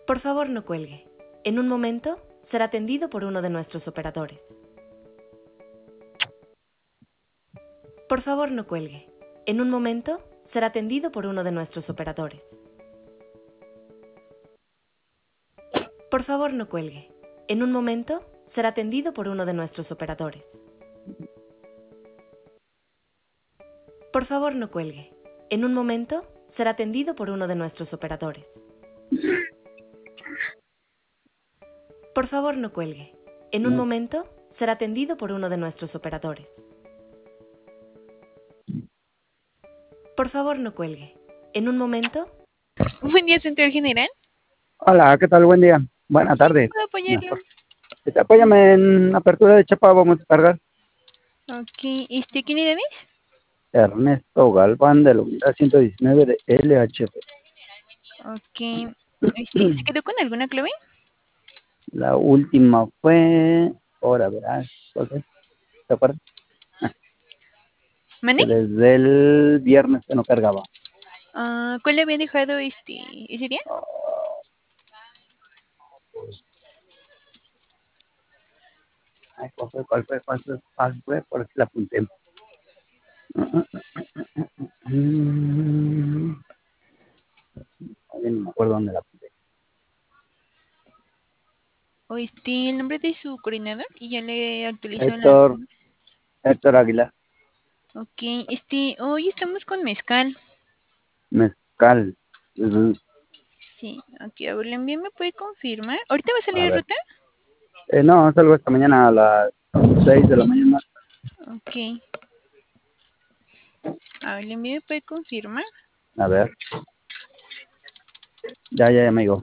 Por favor, no cuelgue. En un momento será atendido por uno de nuestros operadores. Por favor, no cuelgue. En un momento será atendido por uno de nuestros operadores. Por favor, no cuelgue. En un momento será atendido por uno de nuestros operadores. Por favor, no cuelgue. En un momento será atendido por uno de nuestros operadores. Por favor, no cuelgue. En un momento será atendido por uno de nuestros operadores. Por favor, no cuelgue. En un momento. Buen día, Central General. Hola, ¿qué tal? Buen día. Buena tarde. ¿Puedo apoyarlo? Mejor. Apóyame en apertura de chapa, vamos a cargar. Ok, ¿quién eres? Ernesto Galván de la unidad 119 de LHP. Ok, ¿se quedó con alguna clave? La última fue... Ahora verás, ¿cuál fue? ¿Te acuerdas? ¿Mande? Que desde el viernes que no cargaba. ¿Cuál le había dejado ese día? Ay, ¿cuál fue? ¿Cuál fue? ¿Cuál fue? ¿Cuál fue? Por aquí la apunté. Ay, no me acuerdo dónde la apunté. ¿O el nombre de su coordinador? Y ya le actualizó Héctor Aguilar. Ok, hoy estamos con mezcal. Mezcal. Sí, aquí, a ver, le envío, ¿me puede confirmar? ¿Ahorita va a salir A de ver. ruta? No, salgo esta mañana a las 6 de la mañana. Ok. A ver, le envío, ¿me puede confirmar? A ver. Ya, amigo.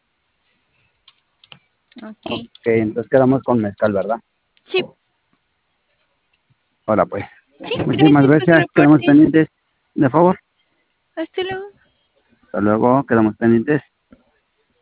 Ok. Ok, entonces quedamos con mezcal, ¿verdad? Sí, Ahora pues. sí, Muchísimas gracias por su gracias. Quedamos reporte. pendientes. De favor. Hasta luego. Hasta luego. Quedamos pendientes.